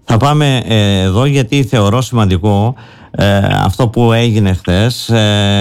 Θα πάμε εδώ γιατί θεωρώ σημαντικό αυτό που έγινε χθες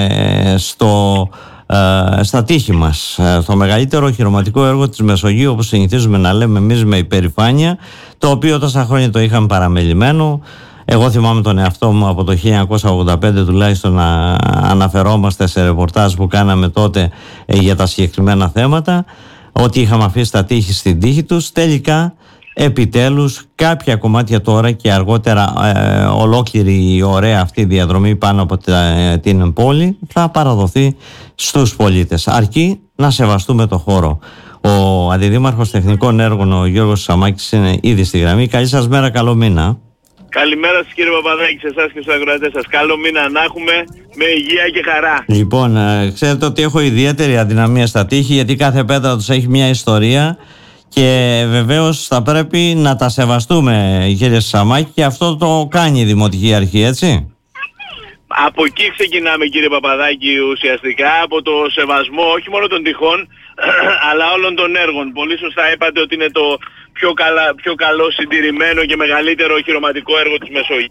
στα τείχη μας, στο μεγαλύτερο οχυρωματικό έργο της Μεσογείου, όπως συνηθίζουμε να λέμε εμείς με υπερηφάνεια, το οποίο τόσα χρόνια το είχαμε παραμελημένο. Εγώ θυμάμαι τον εαυτό μου από το 1985 τουλάχιστον να αναφερόμαστε σε ρεπορτάζ που κάναμε τότε για τα συγκεκριμένα θέματα, ότι είχαμε αφήσει τα τείχη στην τύχη τους. Τελικά, επιτέλους, κάποια κομμάτια τώρα και αργότερα ολόκληρη η ωραία αυτή διαδρομή πάνω από την πόλη θα παραδοθεί στους πολίτες, αρκεί να σεβαστούμε το χώρο. Ο Αντιδήμαρχος Τεχνικών Έργων, ο Γιώργος Σαμάκης, είναι ήδη στη γραμμή. Καλή σας μέρα, καλό μήνα. Καλημέρα σας κύριε Παπαδάκη, σε εσάς και στους ακροατές σας. Καλό μήνα να έχουμε, με υγεία και χαρά. Λοιπόν, ξέρετε ότι έχω ιδιαίτερη αδυναμία στα τείχη, γιατί κάθε πέτρα τους έχει μια ιστορία και βεβαίως θα πρέπει να τα σεβαστούμε, κύριε Σαμάκη, και αυτό το κάνει η Δημοτική Αρχή, έτσι. Από εκεί ξεκινάμε κύριε Παπαδάκη, ουσιαστικά από το σεβασμό όχι μόνο των τυχών αλλά όλων των έργων. Πολύ σωστά είπατε ότι είναι το πιο καλό συντηρημένο και μεγαλύτερο οχυρωματικό έργο της Μεσογείου.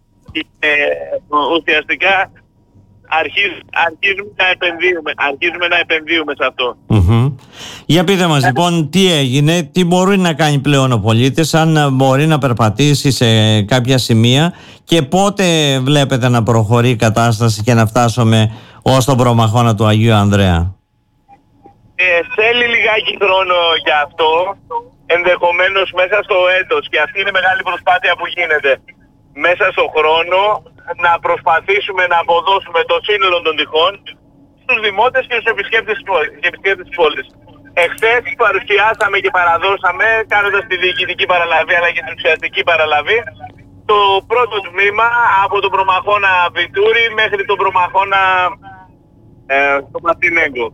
Ουσιαστικά αρχίζουμε να επενδύουμε σε αυτό. Για πείτε μας λοιπόν τι έγινε, τι μπορεί να κάνει πλέον ο πολίτης, αν μπορεί να περπατήσει σε κάποια σημεία και πότε βλέπετε να προχωρεί η κατάσταση και να φτάσουμε ως τον προμαχώνα του Αγίου Ανδρέα. Θέλει λιγάκι χρόνο για αυτό, ενδεχομένως μέσα στο έτος, και αυτή είναι η μεγάλη προσπάθεια που γίνεται. Μέσα στο χρόνο να προσπαθήσουμε να αποδώσουμε το σύνολο των τυχών στους δημότες και στους επισκέπτες της πόλης. Εχθές παρουσιάσαμε και παραδώσαμε, κάνοντας τη διοικητική παραλαβή αλλά και την ουσιαστική παραλαβή, το πρώτο τμήμα από τον προμαχώνα Βιτούρη μέχρι τον προμαχώνα στο Μαρτινέγκο.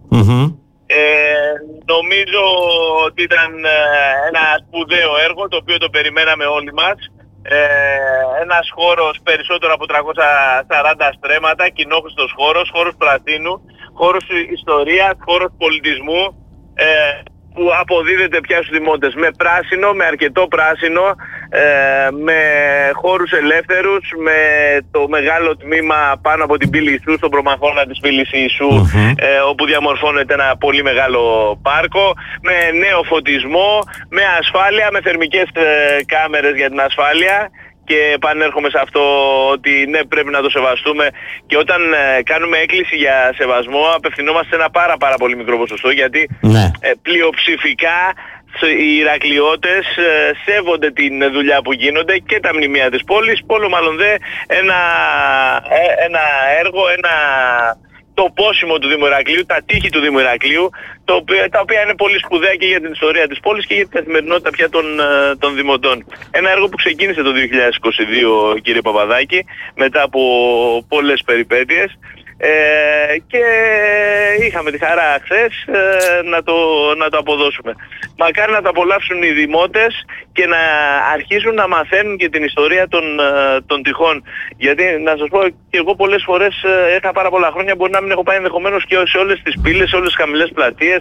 Νομίζω ότι ήταν ένα σπουδαίο έργο το οποίο το περιμέναμε όλοι μας. Ένας χώρος περισσότερο από 340 στρέμματα, κοινόχρηστος χώρος, χώρος πρασίνου, χώρος ιστορίας, χώρος πολιτισμού, που αποδίδεται πια στους δημότες με πράσινο, με αρκετό πράσινο, με χώρους ελεύθερους, με το μεγάλο τμήμα πάνω από την πύλη Ιησού, στον προμαχώνα της πύλης Ιησού, όπου διαμορφώνεται ένα πολύ μεγάλο πάρκο, με νέο φωτισμό, με ασφάλεια, με θερμικές κάμερες για την ασφάλεια. Και επανέρχομαι σε αυτό ότι ναι, πρέπει να το σεβαστούμε, και όταν κάνουμε έκκληση για σεβασμό απευθυνόμαστε σε ένα πάρα πολύ μικρό ποσοστό, γιατί πλειοψηφικά οι Ηρακλειώτες σέβονται την δουλειά που γίνονται και τα μνημεία της πόλης, πόλο μάλλον δε ένα έργο, το πόσιμο του Δήμου Ηρακλείου, τα τείχη του Δήμου Ηρακλείου, τα οποία είναι πολύ σπουδαία και για την ιστορία της πόλης και για την καθημερινότητα πια των δημοτών. Ένα έργο που ξεκίνησε το 2022, κύριε Παπαδάκη, μετά από πολλές περιπέτειες, και είχαμε τη χαρά χθες να το αποδώσουμε. Μακάρι να το απολαύσουν οι δημότες και να αρχίσουν να μαθαίνουν και την ιστορία των τυχών. Γιατί να σας πω, και εγώ πολλές φορές είχα πάρα πολλά χρόνια, μπορεί να μην έχω πάει ενδεχομένως και σε όλες τις πύλες, σε όλες τις χαμηλές πλατείες.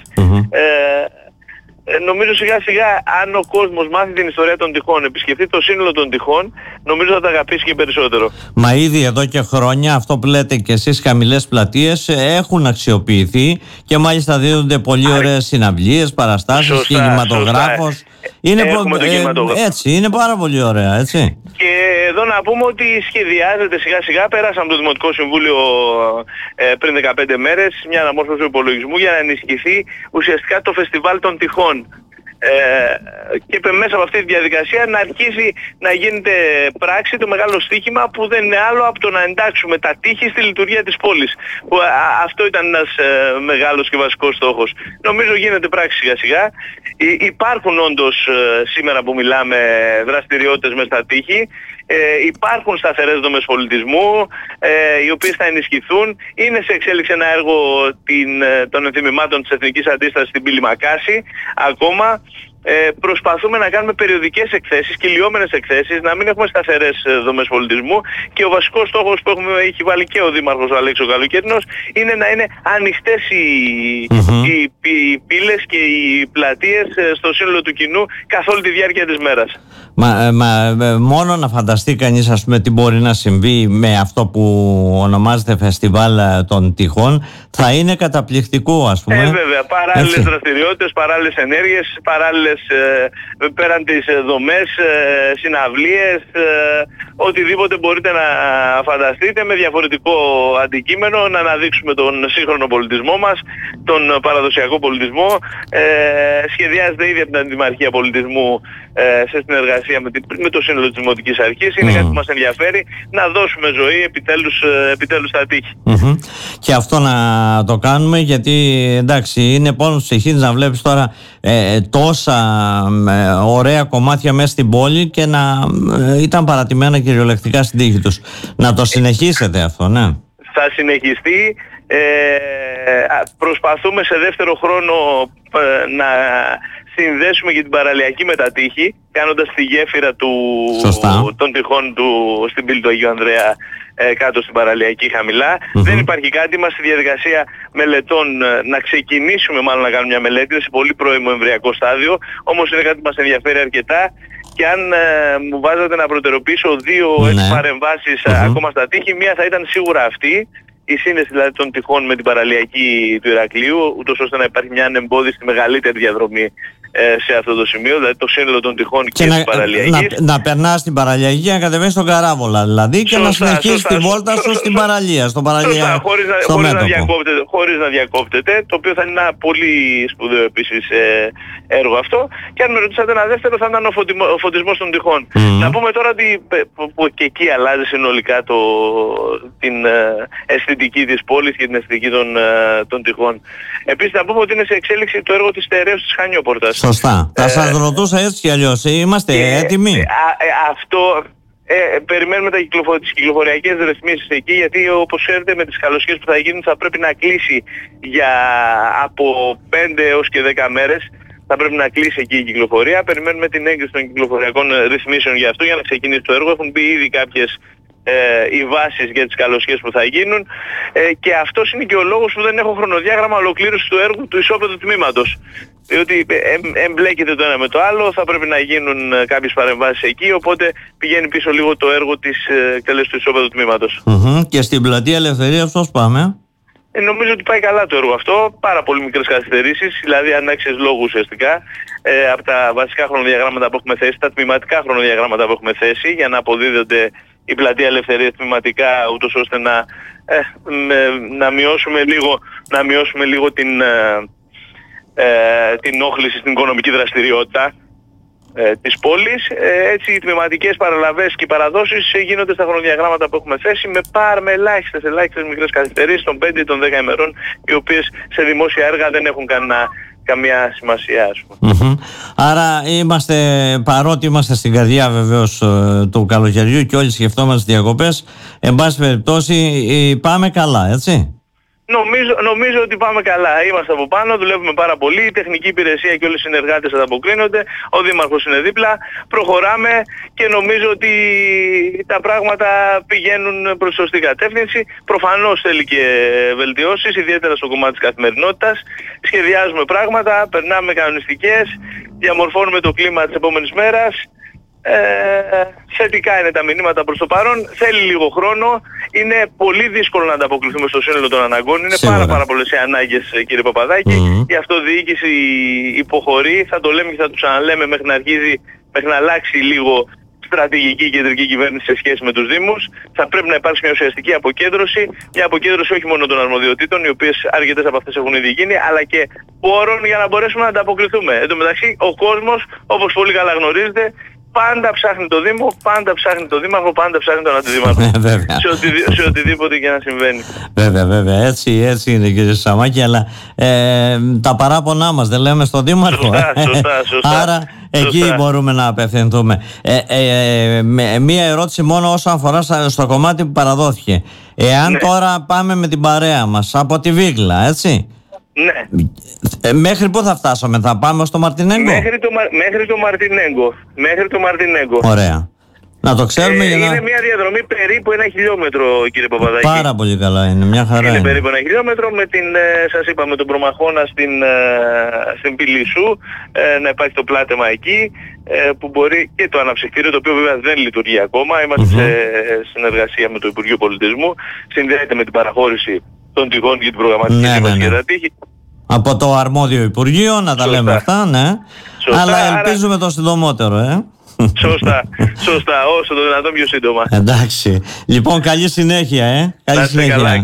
Νομίζω σιγά σιγά, αν ο κόσμος μάθει την ιστορία των τυχών, επισκεφτεί το σύνολο των τυχών, νομίζω θα τα αγαπήσει και περισσότερο. Μα ήδη εδώ και χρόνια, αυτό που λέτε και εσείς, χαμηλές πλατείες έχουν αξιοποιηθεί και μάλιστα δίνονται πολύ ωραίες συναυλίες, παραστάσεις, κινηματογράφος. Έτσι, είναι πάρα πολύ ωραία, έτσι. Και εδώ να πούμε ότι σχεδιάζεται σιγά σιγά, πέρασαμε το Δημοτικό Συμβούλιο πριν 15 μέρες, μια αναμόρφωση του υπολογισμού για να ενισχυθεί ουσιαστικά το φεστιβάλ των τυχών. Και μέσα από αυτή τη διαδικασία να αρχίσει να γίνεται πράξη το μεγάλο στοίχημα που δεν είναι άλλο από το να εντάξουμε τα τείχη στη λειτουργία της πόλης. Αυτό ήταν ένας μεγάλος και βασικός στόχος. Νομίζω γίνεται πράξη σιγά σιγά. Υπάρχουν όντως σήμερα που μιλάμε δραστηριότητες μες στα τείχη. Υπάρχουν σταθερές δομές πολιτισμού, οι οποίες θα ενισχυθούν. Είναι σε εξέλιξη ένα έργο των ενθυμημάτων της Εθνικής Αντίστασης στην πύλη Μακάση ακόμα. προσπαθούμε να κάνουμε περιοδικές εκθέσεις, κυλιόμενες εκθέσεις, να μην έχουμε σταθερές δομές πολιτισμού, και ο βασικός στόχος που έχει βάλει και ο Δήμαρχος ο Αλέξης ο Καλοκαιρινός είναι να είναι ανοιχτές οι πύλες και οι πλατείες στο σύνολο του κοινού καθ' όλη τη διάρκεια της μέρας. Μόνο να φανταστεί κανείς, ας πούμε, τι μπορεί να συμβεί με αυτό που ονομάζεται Φεστιβάλ των Τυχών, θα είναι καταπληκτικό, ας πούμε. Βέβαια, παράλληλες δραστηριότητες, παράλληλες ενέργειες, παράλληλες πέραν τις δομές, συναυλίες, οτιδήποτε μπορείτε να φανταστείτε με διαφορετικό αντικείμενο, να αναδείξουμε τον σύγχρονο πολιτισμό μας, τον παραδοσιακό πολιτισμό. Σχεδιάζεται ήδη από την Αντιμαρχία Πολιτισμού σε συνεργασία με το σύνολο της Δημοτικής Αρχής. Είναι κάτι που μας ενδιαφέρει, να δώσουμε ζωή επιτέλους στα τείχη. Και αυτό να το κάνουμε, γιατί εντάξει, είναι πόνος ψυχής να βλέπεις τώρα τόσα ωραία κομμάτια μέσα στην πόλη και να ήταν παρατημένα κυριολεκτικά στην τύχη τους. Να το συνεχίσετε αυτό, ναι. Θα συνεχιστεί. Προσπαθούμε σε δεύτερο χρόνο να συνδέσουμε και την παραλιακή με τα τείχη, κάνοντας τη γέφυρα των τυχών στην πύλη του Αγίου Ανδρέα κάτω στην παραλιακή χαμηλά. Δεν υπάρχει κάτι, είμαστε στη διαδικασία μελετών, να ξεκινήσουμε μάλλον να κάνουμε μια μελέτη, σε πολύ πρώιμο εμβριακό στάδιο, όμως είναι κάτι που μας ενδιαφέρει αρκετά. Και αν μου βάζατε να προτεραιοποιήσω δύο παρεμβάσεις ακόμα στα τείχη, μία θα ήταν σίγουρα αυτή, η σύνδεση δηλαδή των τυχών με την παραλιακή του Ηρακλείου, ούτως ώστε να υπάρχει μια ανεμπόδιστη μεγαλύτερη διαδρομή σε αυτό το σημείο, δηλαδή το σύνολο των τυχών και της παραλιακής. Να περνάς στην παραλιακή και να κατεβαίνεις στον Καράβολα δηλαδή, και να συνεχίσεις τη βόλτα σου στην παραλία, στο παραλιακό, χωρίς να διακόπτεται, το οποίο θα είναι ένα πολύ σπουδαίο επίσης έργο αυτό. Και αν με ρωτήσατε ένα δεύτερο, θα ήταν ο φωτισμός των τυχών. Να πούμε τώρα ότι και εκεί αλλάζει συνολικά την αισθητική της πόλης και την αισθητική των τυχών. Επίσης να πούμε ότι είναι σε εξέλιξη το έργο της στερέωσης της Χανιόπορτας. Σωστά. Θα σας ρωτούσα έτσι κι αλλιώς. Είμαστε έτοιμοι? Αυτό περιμένουμε τις κυκλοφοριακές ρυθμίσεις εκεί, γιατί όπως ξέρετε με τις καλοσχέσεις που θα γίνουν θα πρέπει να κλείσει από 5 έως και 10 μέρες. Θα πρέπει να κλείσει εκεί η κυκλοφορία. Περιμένουμε την έγκριση των κυκλοφοριακών ρυθμίσεων για αυτό, για να ξεκινήσει το έργο. Έχουν μπει ήδη κάποιες οι βάσεις για τις καλοσχέσεις που θα γίνουν, και αυτός είναι και ο λόγος που δεν έχω χρονοδιάγραμμα ολοκλήρωσης του έργου του ισόπεδου τμήματος. Διότι εμπλέκεται το ένα με το άλλο, θα πρέπει να γίνουν κάποιες παρεμβάσεις εκεί, οπότε πηγαίνει πίσω λίγο το έργο της εκτέλεσης του ισόπεδου τμήματος. Και στην Πλατεία Ελευθερίας πώς πάμε? Νομίζω ότι πάει καλά το έργο αυτό, πάρα πολύ μικρές καθυστερήσεις, δηλαδή ανάξιες λόγου ουσιαστικά, από τα βασικά χρονοδιαγράμματα που έχουμε θέσει, τα τμηματικά χρονοδιαγράμματα που έχουμε θέσει, για να αποδίδονται η Πλατεία Ελευθερίας τμηματικά, ούτως ώστε να μειώσουμε λίγο την όχληση στην οικονομική δραστηριότητα της πόλης. Έτσι οι τμηματικές παραλαβές και οι παραδόσεις γίνονται στα χρονοδιαγράμματα που έχουμε θέσει, με ελάχιστες μικρές καθυστερήσεις των 5 ή των 10 ημερών, οι οποίες σε δημόσια έργα δεν έχουν καμία σημασία, ας πούμε. Άρα παρότι είμαστε στην καρδιά βεβαίως του καλοκαιριού και όλοι σκεφτόμαστε διακοπές, εν πάση περιπτώσει πάμε καλά, έτσι? Νομίζω ότι πάμε καλά. Είμαστε από πάνω, δουλεύουμε πάρα πολύ. Η τεχνική υπηρεσία και όλοι οι συνεργάτες ανταποκρίνονται. Ο Δήμαρχος είναι δίπλα. Προχωράμε και νομίζω ότι τα πράγματα πηγαίνουν προς σωστή κατεύθυνση. Προφανώς θέλει και βελτιώσεις, ιδιαίτερα στο κομμάτι της καθημερινότητας. Σχεδιάζουμε πράγματα, περνάμε κανονιστικές, διαμορφώνουμε το κλίμα της επόμενης μέρας. Θετικά είναι τα μηνύματα προς το παρόν. Θέλει λίγο χρόνο. Είναι πολύ δύσκολο να ανταποκριθούμε στο σύνολο των αναγκών. Είναι πάρα πολλές οι ανάγκες, κύριε Παπαδάκη. Η αυτοδιοίκηση υποχωρεί. Θα το λέμε και θα το ξαναλέμε μέχρι να αλλάξει λίγο στρατηγική κεντρική κυβέρνηση σε σχέση με τους Δήμους. Θα πρέπει να υπάρξει μια ουσιαστική αποκέντρωση. Μια αποκέντρωση όχι μόνο των αρμοδιοτήτων, οι οποίες αρκετές από αυτές έχουν ήδη γίνει, αλλά και πόρων για να μπορέσουμε να ανταποκριθούμε. Εν τω μεταξύ, ο κόσμος, όπως πολύ καλά γνωρίζετε, πάντα ψάχνει το Δήμο, πάντα ψάχνει το Δήμαρχο, πάντα ψάχνει τον Αντιδήμαρχο. Σε οτιδήποτε και να συμβαίνει. Βέβαια. Έτσι είναι, κύριε Σαμάκη, αλλά τα παράπονά μας δεν λέμε στον Δήμαρχο. Σωστά. Άρα εκεί μπορούμε να απευθυνθούμε. Μία ερώτηση μόνο όσον αφορά στο κομμάτι που παραδόθηκε. Εάν τώρα πάμε με την παρέα μας από τη Βίγλα, έτσι, Ναι. Μέχρι πού θα φτάσουμε, θα πάμε στο Μαρτινέγκο? Μέχρι το Μαρτινέγκο. Ωραία. Να το ξέρουμε για να... Είναι μια διαδρομή περίπου 1 χιλιόμετρο, κύριε Παπαδάκη. Πάρα πολύ καλά είναι, μια χαρά είναι. Είναι περίπου 1 χιλιόμετρο με την, σας είπα, με τον προμαχώνα στην Πηλισσού, να υπάρχει το πλάτεμα εκεί, που μπορεί και το αναψυκτήριο, το οποίο βέβαια δεν λειτουργεί ακόμα. Είμαστε σε συνεργασία με το Υπουργείο Πολιτισμού, συνδέεται με την παραχώρηση των τυχών για την προγραμματική σύμβαση για τα τείχη. Από το αρμόδιο Υπουργείο, να τα λέμε αυτά, ναι. Σωστά, αλλά ελπίζουμε το συντομότερο, Σωστά, όσο το δυνατόν πιο σύντομα. Εντάξει. Λοιπόν, καλή συνέχεια, Καλή συνέχεια.